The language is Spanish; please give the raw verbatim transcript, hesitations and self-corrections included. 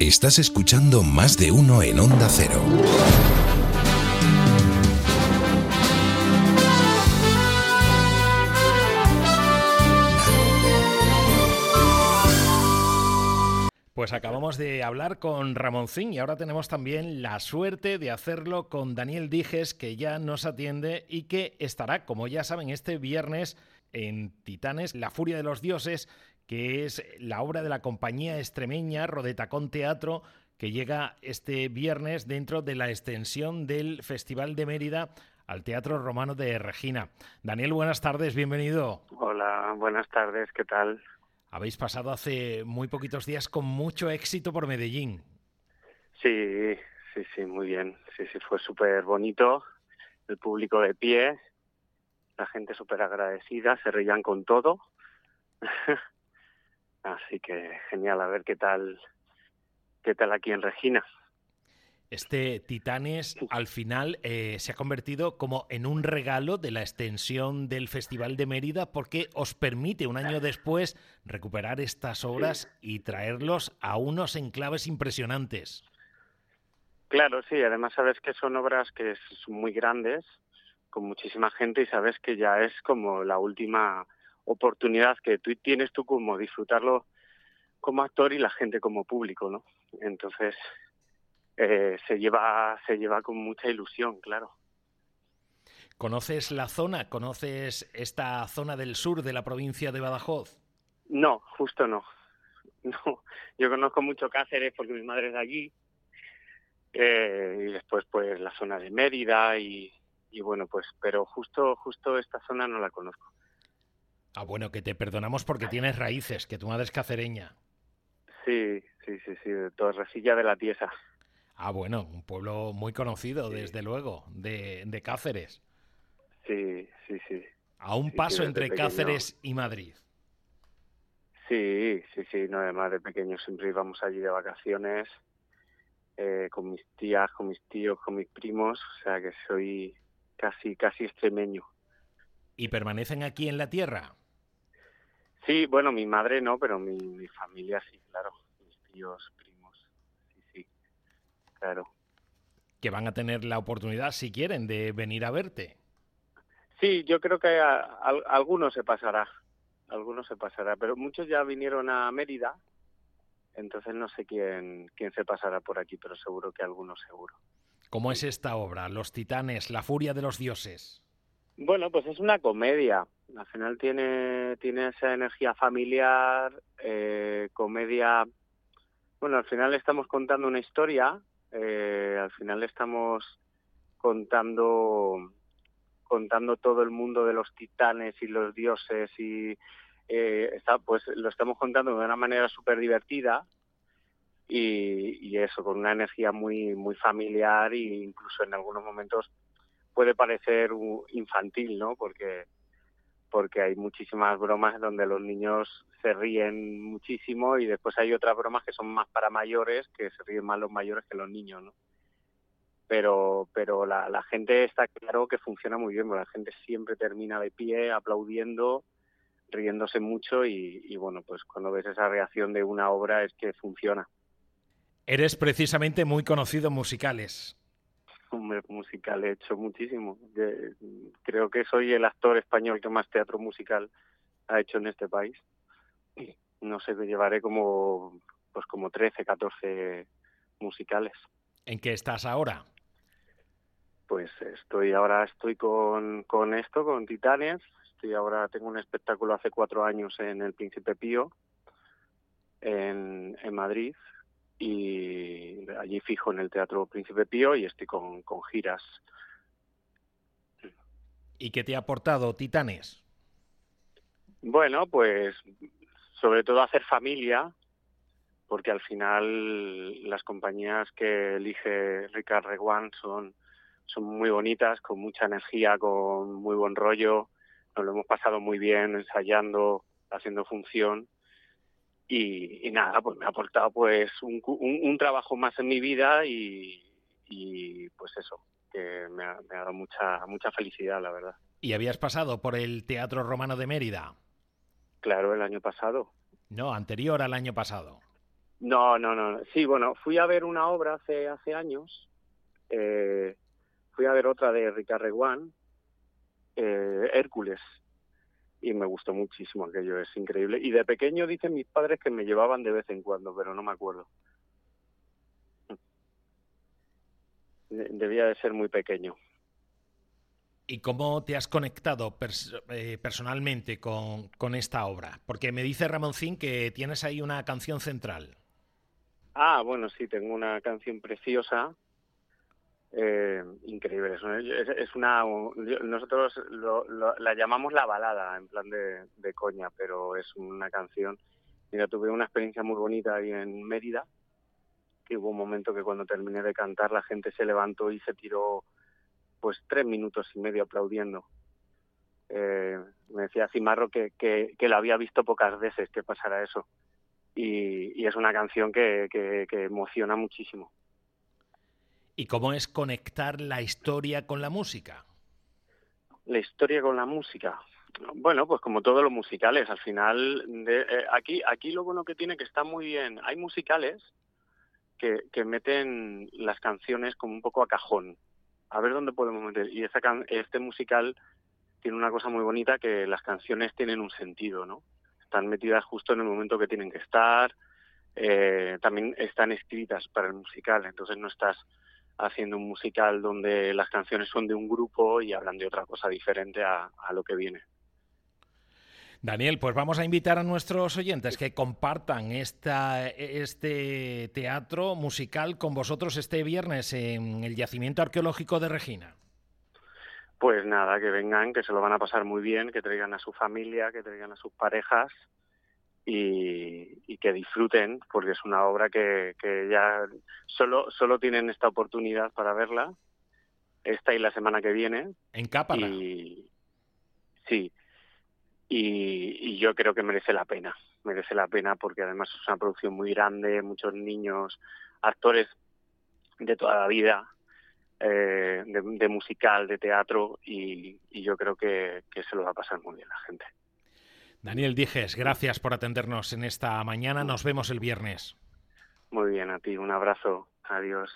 Estás escuchando Más de Uno en Onda Cero. Pues acabamos de hablar con Ramoncín y ahora tenemos también la suerte de hacerlo con Daniel Dijes, que ya nos atiende y que estará, como ya saben, este viernes en Titanes, La Furia de los Dioses, que es la obra de la compañía extremeña Rodetacón Teatro, que llega este viernes dentro de la extensión del Festival de Mérida al Teatro Romano de Regina. Daniel, buenas tardes, bienvenido. Hola, buenas tardes, ¿qué tal? Habéis pasado hace muy poquitos días con mucho éxito por Medellín. Sí, sí, sí, muy bien. Sí, sí, fue súper bonito. El público de pie, la gente súper agradecida, se reían con todo. Así que genial, a ver qué tal, qué tal aquí en Regina. Este Titanes al final eh, se ha convertido como en un regalo de la extensión del Festival de Mérida, porque os permite un año después recuperar estas obras sí. y traerlos a unos enclaves impresionantes. Claro, sí, además sabes que son obras que son muy grandes, con muchísima gente, y sabes que ya es como la última oportunidad que tú tienes tú como disfrutarlo como actor y la gente como público, ¿no? Entonces Eh, se lleva se lleva con mucha ilusión, claro. ¿Conoces la zona? ¿Conoces esta zona del sur de la provincia de Badajoz? No, justo no. No, yo conozco mucho Cáceres porque mi madre es de allí, eh, y después pues la zona de Mérida y, y bueno, pues, pero justo justo esta zona no la conozco. Ah, bueno, que te perdonamos porque tienes raíces, que tu madre es cacereña. Sí, sí, sí, sí, de Torrecilla de la Tiesa. Ah, bueno, un pueblo muy conocido, Sí. desde luego, de, de Cáceres. Sí, sí, sí. A un sí, paso sí, entre pequeño. Cáceres y Madrid. Sí, sí, sí, no, además de pequeño siempre íbamos allí de vacaciones, eh, con mis tías, con mis tíos, con mis primos, o sea que soy casi, casi extremeño. ¿Y permanecen aquí en la tierra? Sí, bueno, mi madre no, pero mi, mi familia sí, claro, mis tíos, primos, sí, sí, claro. Que van a tener la oportunidad, si quieren, de venir a verte. Sí, yo creo que a, a, a algunos se pasará, algunos se pasará, pero muchos ya vinieron a Mérida, entonces no sé quién, quién se pasará por aquí, pero seguro que algunos seguro. ¿Cómo es esta obra? Los Titanes, La Furia de los Dioses. Bueno, pues es una comedia. Al final tiene, tiene esa energía familiar, eh, comedia. Bueno, al final estamos contando una historia, eh, al final estamos contando contando todo el mundo de los titanes y los dioses y eh, está, pues lo estamos contando de una manera súper divertida y, y eso, con una energía muy muy familiar e incluso en algunos momentos puede parecer infantil, ¿no? Porque porque hay muchísimas bromas donde los niños se ríen muchísimo y después hay otras bromas que son más para mayores, que se ríen más los mayores que los niños, ¿no? Pero pero la, la gente está claro que funciona muy bien, porque la gente siempre termina de pie, aplaudiendo, riéndose mucho y, y bueno, pues cuando ves esa reacción de una obra es que funciona. Eres precisamente muy conocido en musicales. Hombre, musical he hecho muchísimo. De, creo que soy el actor español que más teatro musical ha hecho en este país. No sé, llevaré como pues como trece, catorce musicales. ¿En qué estás ahora? Pues estoy ahora estoy con, con esto, con Titanes. Estoy ahora tengo un espectáculo hace cuatro años en el Príncipe Pío, en, en Madrid, y allí fijo en el Teatro Príncipe Pío y estoy con, con giras. ¿Y qué te ha aportado Titanes? Bueno, pues sobre todo hacer familia, porque al final las compañías que elige Ricard Reguant son, son muy bonitas, con mucha energía, con muy buen rollo. Nos lo hemos pasado muy bien ensayando, haciendo función. Y, y nada, pues me ha aportado pues un, un, un trabajo más en mi vida y, y pues eso, que me ha, me ha dado mucha, mucha felicidad, la verdad. ¿Y habías pasado por el Teatro Romano de Mérida? Claro, el año pasado. No, anterior al año pasado. No, no, no. Sí, bueno, fui a ver una obra hace hace años. Eh, fui a ver otra de Ricard Reguant, eh, Hércules, y me gustó muchísimo aquello, es increíble. Y de pequeño dicen mis padres que me llevaban de vez en cuando, pero no me acuerdo. De- debía de ser muy pequeño. ¿Y cómo te has conectado pers eh, personalmente con, con esta obra? Porque me dice Ramoncín que tienes ahí una canción central. Ah, bueno, sí, tengo una canción preciosa. Eh, increíble, es una, es, es una nosotros lo, lo, la llamamos la balada en plan de, de coña, pero es una canción. Mira, tuve una experiencia muy bonita ahí en Mérida, que hubo un momento que cuando terminé de cantar la gente se levantó y se tiró pues tres minutos y medio aplaudiendo. Eh, me decía Cimarro que, que, que lo había visto pocas veces que pasara eso, y, y es una canción que, que, que emociona muchísimo. ¿Y cómo es conectar la historia con la música? La historia con la música. Bueno, pues como todos los musicales, al final, de, eh, aquí aquí lo bueno que tiene que está muy bien. Hay musicales que, que meten las canciones como un poco a cajón. A ver dónde podemos meter. Y esta can este musical tiene una cosa muy bonita, que las canciones tienen un sentido, ¿no? Están metidas justo en el momento que tienen que estar. Eh, también están escritas para el musical, entonces no estás haciendo un musical donde las canciones son de un grupo y hablan de otra cosa diferente a, a lo que viene. Daniel, pues vamos a invitar a nuestros oyentes que compartan esta, este teatro musical con vosotros este viernes en el Yacimiento Arqueológico de Regina. Pues nada, que vengan, que se lo van a pasar muy bien, que traigan a su familia, que traigan a sus parejas y, y que disfruten, porque es una obra que, que ya solo, solo tienen esta oportunidad para verla, esta y la semana que viene. En Caparra. Y sí, y, y yo creo que merece la pena, merece la pena porque además es una producción muy grande, muchos niños, actores de toda la vida, eh, de, de musical, de teatro, y, y yo creo que, que se lo va a pasar muy bien la gente. Daniel Dijes, gracias por atendernos en esta mañana, nos vemos el viernes. Muy bien, a ti, un abrazo, adiós.